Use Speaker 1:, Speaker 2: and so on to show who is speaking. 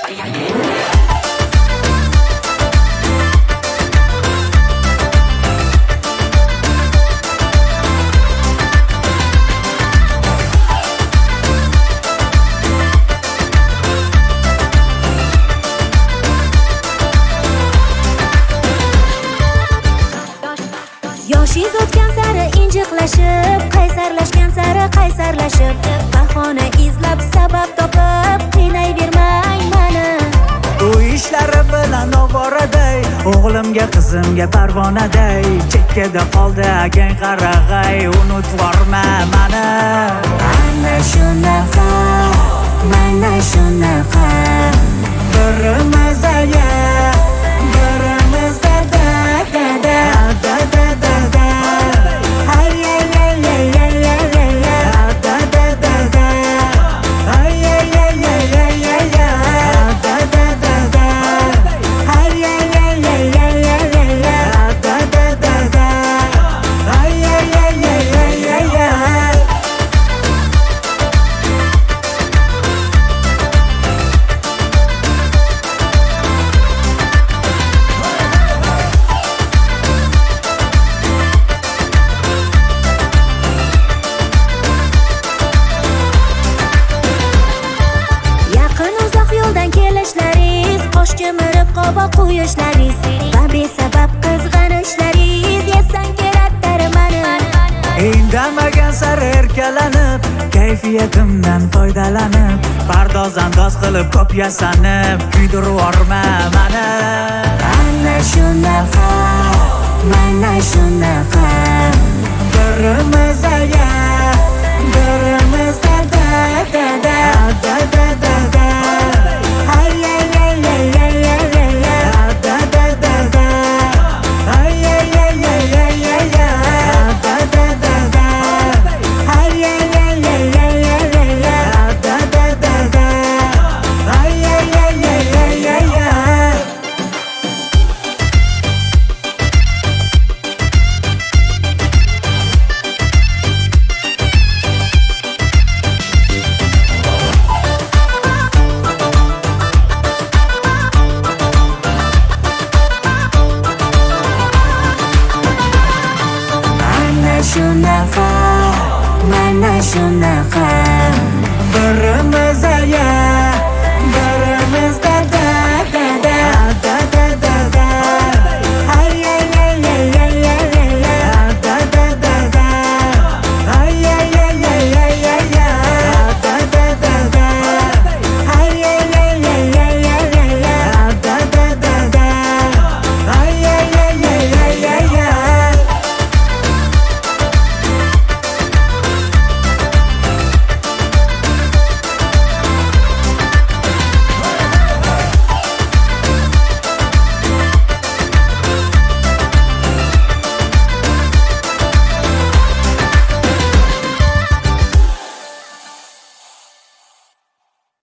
Speaker 1: Yoshingiz o'tgan sari injiqlashib, qaysarlashgan sari qaysarlashib, bahona izlab sabab topib qiynayvermang mani.
Speaker 2: U ishlari bilan ovoraday, o'g'limga qizimga parvonaday, chekkada qoldi akang qarag'ay, unutvorma mani.
Speaker 1: Mana shunaqa, mana shunaqa,
Speaker 2: Birimiz aya, birimiz dada, dada, dada, dada. Ay ay ay ay ay ay ay, dada, dada. Ay ay ay ay ay ay ay, dada, dada. Ay ay ay ay ay ay ay, dada, dada. Ay ay ay ay ay ay ay.
Speaker 1: yaqin uzoq yo'ldan kelishlaringiz, qosh chimirib qovoq qo'yishlaringiz va besabab qizg'anishlaringiz yesang kerakdir mani.
Speaker 2: Indamagan sari erkalanib, kayfiyatimdan foydalanib, pardoz-andoz qilib ko'p yasanib, kuydirvorma mani.
Speaker 1: Mana shunaqa, mana shunaqa,
Speaker 2: Birimiz aya, birimiz dada, dada, dada, dada. Ay ay ay ay ay ay ay, dada, dada. Ay ay ay ay ay ay ay, dada, dada. Ay ay ay ay ay ay ay, dada, dada. Ay ay ay ay ay ay ay.
Speaker 1: mana shunaqa, mana shunaqa.